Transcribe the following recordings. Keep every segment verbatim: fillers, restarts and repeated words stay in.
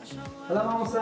هلا مامۆستا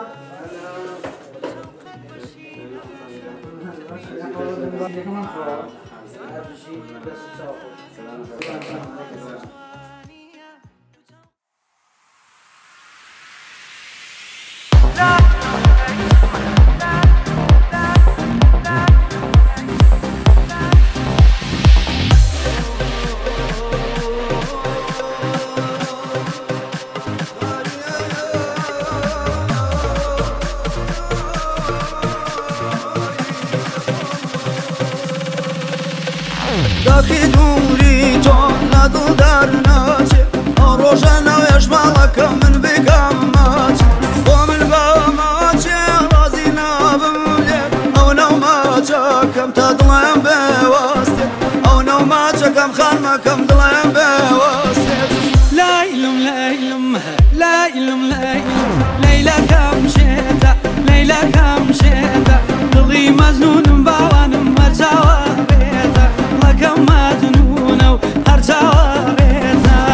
داخل دوری تو ندل در ناچه روشن ویش مالک من بکم ماچه و من با ماچه رازی نابم لید او نو ماچه کم تا دلم بواسته او نو ماچه کم خانم کم دلم بواسته لايلم لايلم لايلم لايلم ليلى كم شتا ليلى كم شتا ضلي مجنون باوانم مرجوا بيتا لكم مجنون وهرجوا بيتا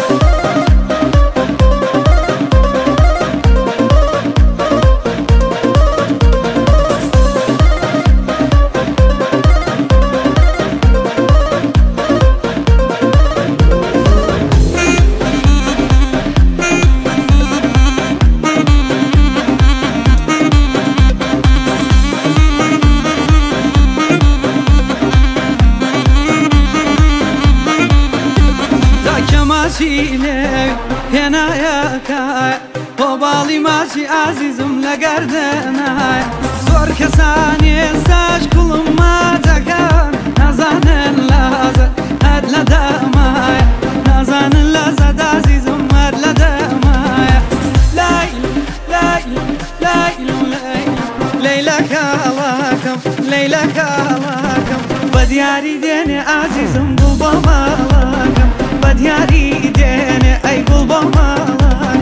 ماشيني هنا يا كاي وبالي ماشي عزيزم لقردنا زور كساني ساج كل ما تكان نزان لازا هاد لدماي نزان لازا عزيزم هاد لدماي لايلم لايلم لايلم لايلم ليلى كالاكم ليلى كالاكم بدياري ديني عزيزم بابا لاكم بدياري ديني اي بابا لاكم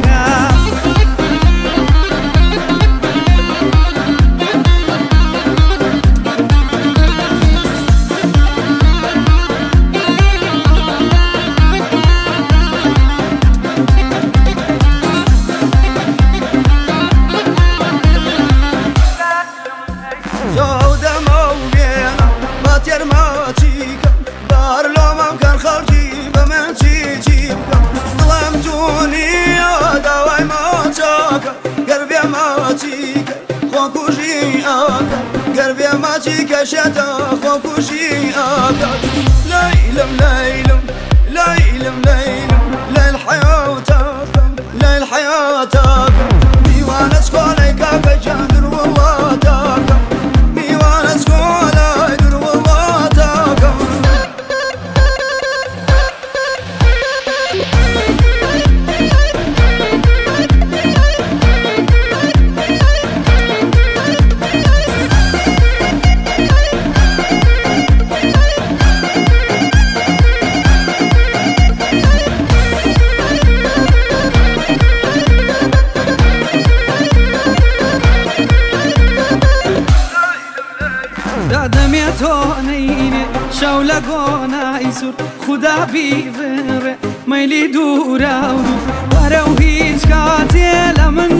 قلبي ما تيك شتا خوكوشي آكاد ليلم ليلم ليلم ليلم ليل حياتكم ليل حياتكم ميوانا سكولي كاكا جاندر والله تاكم ميوانا سكولي در والله تاكم شاولا قونا يسور خدا بيفر ميلي دورا ورو هيج كاتي لمن